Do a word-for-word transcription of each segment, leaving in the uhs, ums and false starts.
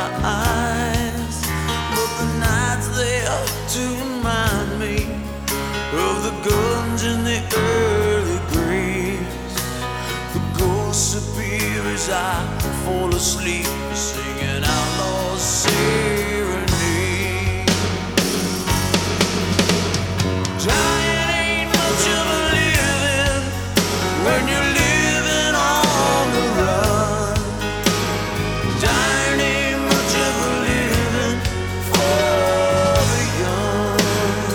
my eyes, but the night's there to remind me of the guns in the early graves. The ghosts appear as I fall asleep, singing outlaw serenade. Dying ain't much of a living when you're living on the run. Dying ain't much of a living for the young.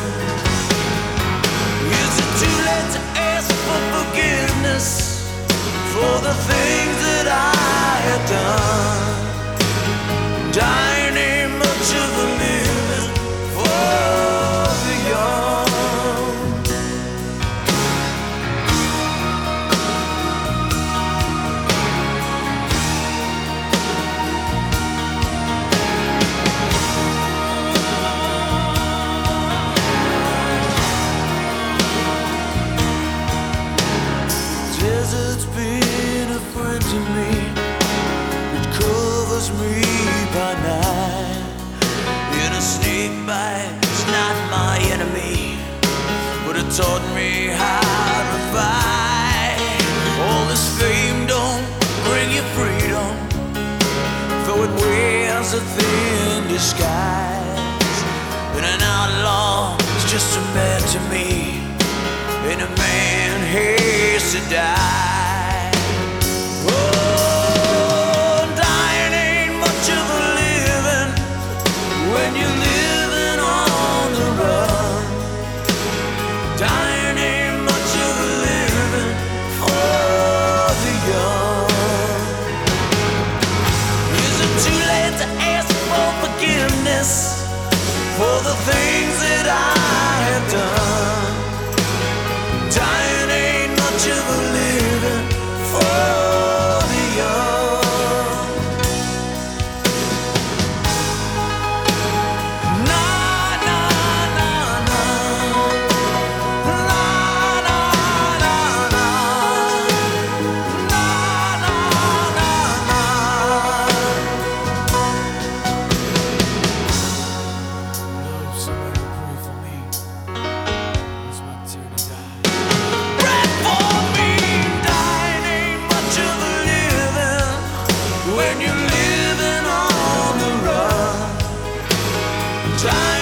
Is it too late to ask for forgiveness for the things that I have done? Dying ain't much of a living for the young. Desert's been a friend to me. It covers me by night. In a snake bite, it's not my enemy, but it taught me how to fight. All this fame don't bring you freedom, though it wears a thin disguise. And an outlaw is just a man to me, and a man has to die. Oh, dying ain't much of a living when you're living on the run. Dying ain't much of a living for the young. Is it too late to ask for forgiveness for the things that I have done? Dying ain't much of a living for the young. Nah, nah, nah, nah. Nah, nah, nah, nah. Nah, nah, nah, nah. Love, somebody pray for me. It's my turn to die. When you're living on the run, try